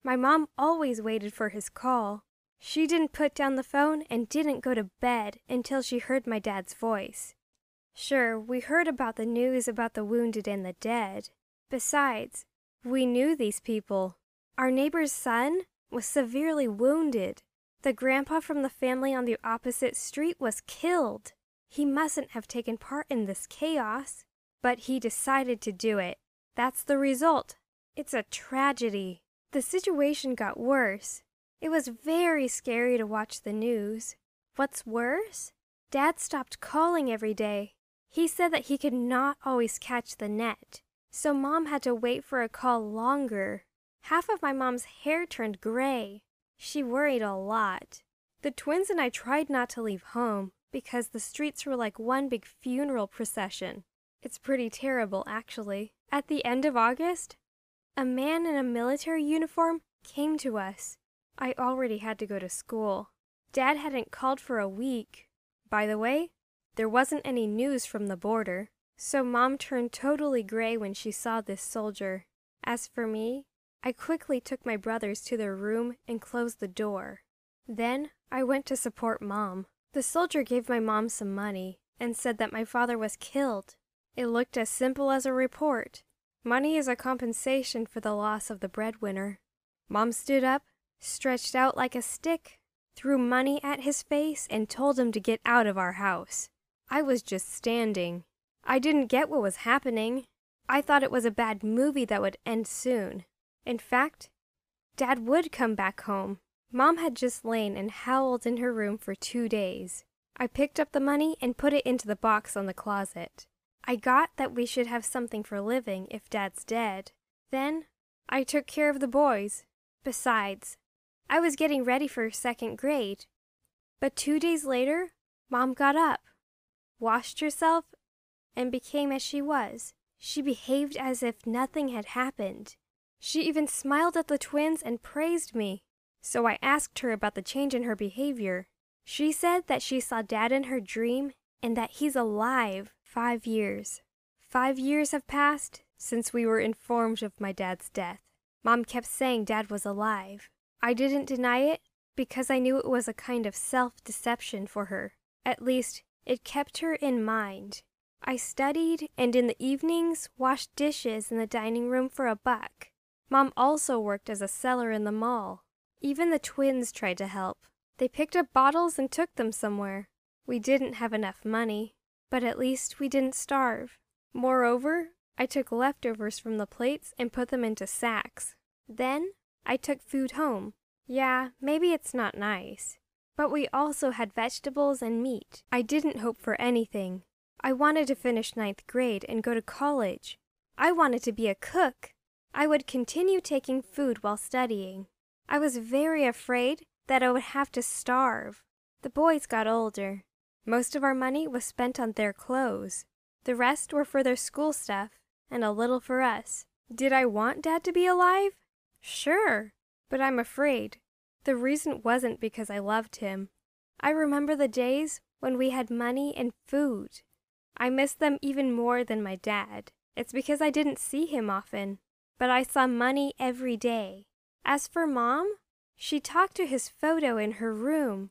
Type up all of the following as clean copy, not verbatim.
My mom always waited for his call. She didn't put down the phone and didn't go to bed until she heard my dad's voice. Sure, we heard about the news about the wounded and the dead. Besides, we knew these people. Our neighbor's son was severely wounded. The grandpa from the family on the opposite street was killed. He mustn't have taken part in this chaos, but he decided to do it. That's the result. It's a tragedy. The situation got worse. It was very scary to watch the news. What's worse? Dad stopped calling every day. He said that he could not always catch the net, so Mom had to wait for a call longer. Half of my mom's hair turned gray. She worried a lot. The twins and I tried not to leave home because the streets were like one big funeral procession. It's pretty terrible, actually. At the end of August, a man in a military uniform came to us. I already had to go to school. Dad hadn't called for a week. By the way, there wasn't any news from the border, so Mom turned totally gray when she saw this soldier. As for me, I quickly took my brothers to their room and closed the door. Then I went to support Mom. The soldier gave my mom some money and said that my father was killed. It looked as simple as a report. Money is a compensation for the loss of the breadwinner. Mom stood up, stretched out like a stick, threw money at his face, and told him to get out of our house. I was just standing. I didn't get what was happening. I thought it was a bad movie that would end soon. In fact, Dad would come back home. Mom had just lain and howled in her room for 2 days. I picked up the money and put it into the box on the closet. I got that we should have something for living if Dad's dead. Then, I took care of the boys. Besides, I was getting ready for 2nd grade. But 2 days later, Mom got up, washed herself, and became as she was. She behaved as if nothing had happened. She even smiled at the twins and praised me. So I asked her about the change in her behavior. She said that she saw Dad in her dream and that he's alive. 5 years. 5 years have passed since we were informed of my dad's death. Mom kept saying Dad was alive. I didn't deny it because I knew it was a kind of self-deception for her. At least, it kept her in mind. I studied and in the evenings washed dishes in the dining room for $1. Mom also worked as a seller in the mall. Even the twins tried to help. They picked up bottles and took them somewhere. We didn't have enough money, but at least we didn't starve. Moreover, I took leftovers from the plates and put them into sacks. Then, I took food home. Yeah, maybe it's not nice, but we also had vegetables and meat. I didn't hope for anything. I wanted to finish 9th grade and go to college. I wanted to be a cook. I would continue taking food while studying. I was very afraid that I would have to starve. The boys got older. Most of our money was spent on their clothes. The rest were for their school stuff, and a little for us. Did I want Dad to be alive? Sure, but I'm afraid. The reason wasn't because I loved him. I remember the days when we had money and food. I miss them even more than my dad. It's because I didn't see him often, but I saw money every day. As for Mom, she talked to his photo in her room.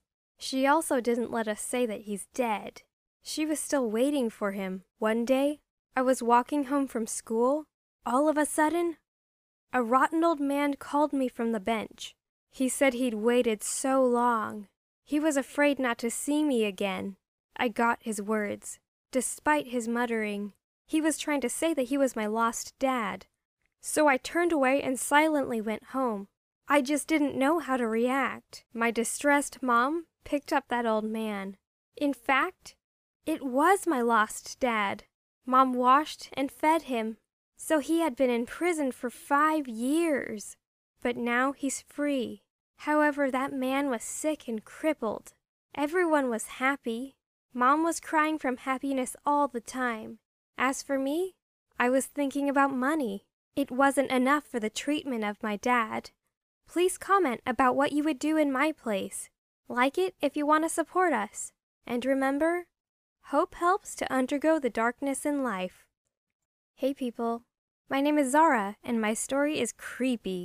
She also didn't let us say that he's dead. She was still waiting for him. One day, I was walking home from school. All of a sudden, a rotten old man called me from the bench. He said he'd waited so long. He was afraid not to see me again. I got his words. Despite his muttering, he was trying to say that he was my lost dad. So I turned away and silently went home. I just didn't know how to react. My distressed mom picked up that old man. In fact, it was my lost dad. Mom washed and fed him. So he had been in prison for 5 years. But now he's free. However, that man was sick and crippled. Everyone was happy. Mom was crying from happiness all the time. As for me, I was thinking about money. It wasn't enough for the treatment of my dad. Please comment about what you would do in my place. Like it if you want to support us. And remember, hope helps to undergo the darkness in life. Hey people, my name is Zara and my story is creepy.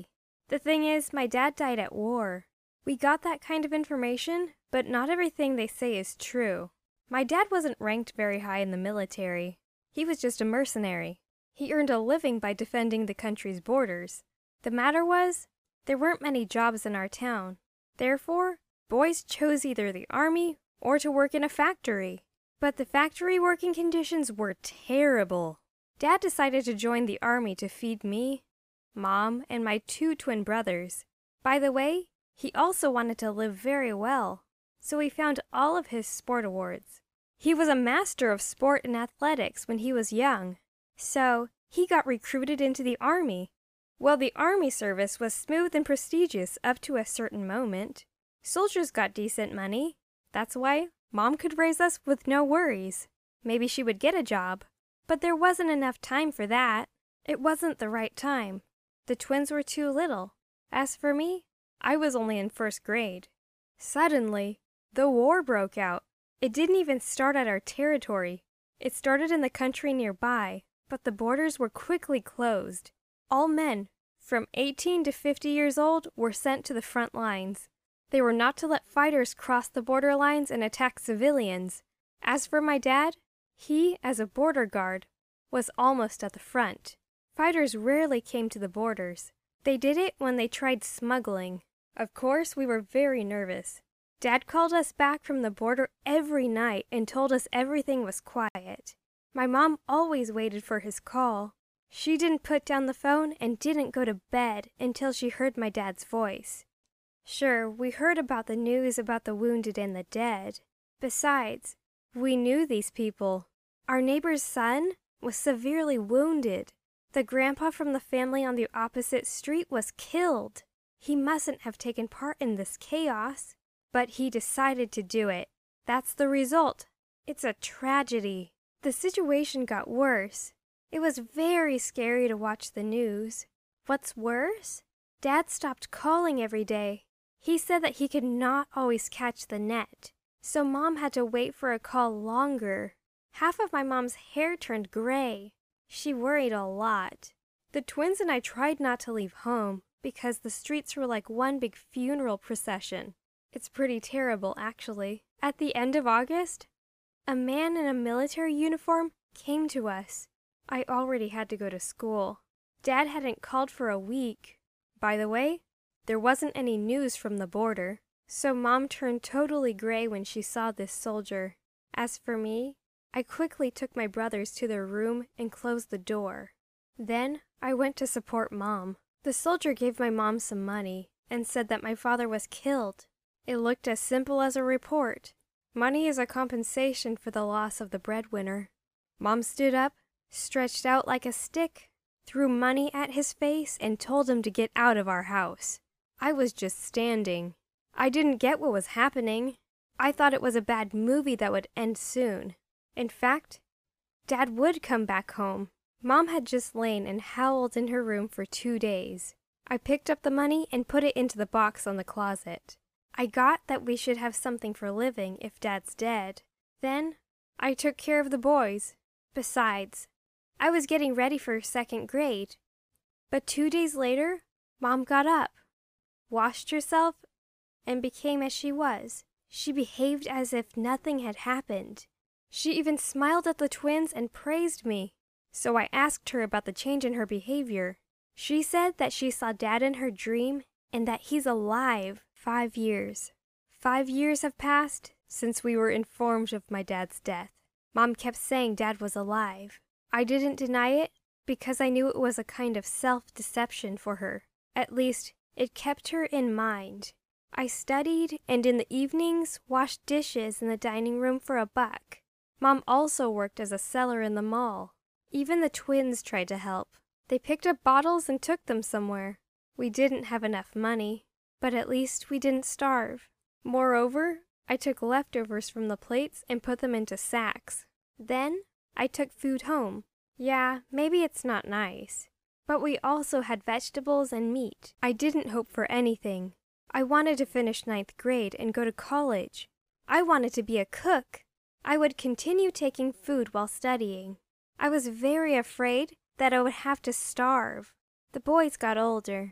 The thing is, my dad died at war. We got that kind of information, but not everything they say is true. My dad wasn't ranked very high in the military. He was just a mercenary. He earned a living by defending the country's borders. The matter was, there weren't many jobs in our town. Therefore, boys chose either the army or to work in a factory. But the factory working conditions were terrible. Dad decided to join the army to feed me, Mom, and my 2 twin brothers. By the way, he also wanted to live very well, so he found all of his sport awards. He was a master of sport and athletics when he was young, so he got recruited into the army. Well, the army service was smooth and prestigious up to a certain moment. Soldiers got decent money. That's why Mom could raise us with no worries. Maybe she would get a job. But there wasn't enough time for that. It wasn't the right time. The twins were too little. As for me, I was only in 1st grade. Suddenly, the war broke out. It didn't even start at our territory. It started in the country nearby, but the borders were quickly closed. All men, from 18 to 50 years old, were sent to the front lines. They were not to let fighters cross the border lines and attack civilians. As for my dad, he, as a border guard, was almost at the front. Fighters rarely came to the borders. They did it when they tried smuggling. Of course, we were very nervous. Dad called us back from the border every night and told us everything was quiet. My mom always waited for his call. She didn't put down the phone and didn't go to bed until she heard my dad's voice. Sure, we heard about the news about the wounded and the dead. Besides, we knew these people. Our neighbor's son was severely wounded. The grandpa from the family on the opposite street was killed. He mustn't have taken part in this chaos, but he decided to do it. That's the result. It's a tragedy. The situation got worse. It was very scary to watch the news. What's worse? Dad stopped calling every day. He said that he could not always catch the net, so Mom had to wait for a call longer. Half of my mom's hair turned gray. She worried a lot. The twins and I tried not to leave home because the streets were like one big funeral procession. It's pretty terrible, actually. At the end of August, a man in a military uniform came to us. I already had to go to school. Dad hadn't called for a week. By the way, there wasn't any news from the border, so Mom turned totally gray when she saw this soldier. As for me, I quickly took my brothers to their room and closed the door. Then I went to support Mom. The soldier gave my mom some money and said that my father was killed. It looked as simple as a report. Money is a compensation for the loss of the breadwinner. Mom stood up, stretched out like a stick, threw money at his face, and told him to get out of our house. I was just standing. I didn't get what was happening. I thought it was a bad movie that would end soon. In fact, Dad would come back home. Mom had just lain and howled in her room for 2 days. I picked up the money and put it into the box on the closet. I got that we should have something for living if Dad's dead. Then, I took care of the boys. Besides, I was getting ready for 2nd grade. But 2 days later, Mom got up, washed herself, and became as she was. She behaved as if nothing had happened. She even smiled at the twins and praised me. So I asked her about the change in her behavior. She said that she saw Dad in her dream and that he's alive. 5 years. 5 years have passed since we were informed of my dad's death. Mom kept saying Dad was alive. I didn't deny it because I knew it was a kind of self-deception for her. At least, it kept her in mind. I studied and in the evenings washed dishes in the dining room for $1. Mom also worked as a seller in the mall. Even the twins tried to help. They picked up bottles and took them somewhere. We didn't have enough money, but at least we didn't starve. Moreover, I took leftovers from the plates and put them into sacks. Then, I took food home. Yeah, maybe it's not nice, but we also had vegetables and meat. I didn't hope for anything. I wanted to finish 9th grade and go to college. I wanted to be a cook. I would continue taking food while studying. I was very afraid that I would have to starve. The boys got older.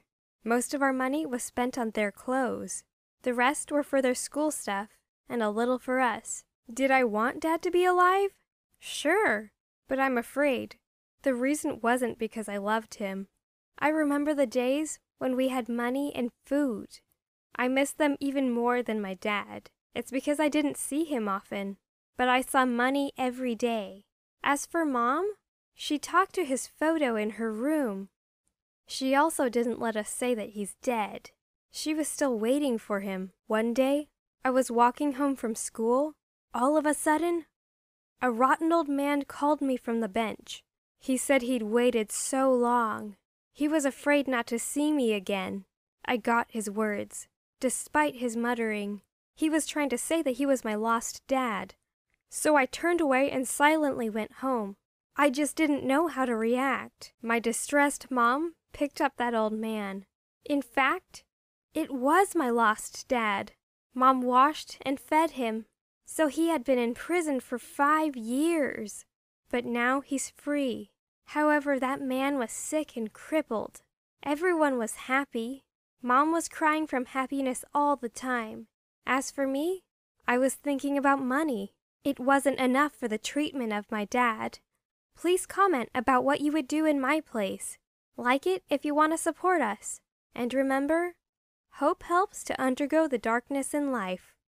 Most of our money was spent on their clothes. The rest were for their school stuff, and a little for us. Did I want Dad to be alive? Sure, but I'm afraid. The reason wasn't because I loved him. I remember the days when we had money and food. I miss them even more than my dad. It's because I didn't see him often, but I saw money every day. As for Mom, she talked to his photo in her room. She also didn't let us say that he's dead. She was still waiting for him. One day, I was walking home from school. All of a sudden, a rotten old man called me from the bench. He said he'd waited so long. He was afraid not to see me again. I got his words. Despite his muttering, he was trying to say that he was my lost dad. So I turned away and silently went home. I just didn't know how to react. My distressed mom picked up that old man. In fact, it was my lost dad. Mom washed and fed him. So he had been in prison for 5 years. But now he's free. However, that man was sick and crippled. Everyone was happy. Mom was crying from happiness all the time. As for me, I was thinking about money. It wasn't enough for the treatment of my dad. Please comment about what you would do in my place. Like it if you want to support us. And remember, hope helps to undergo the darkness in life.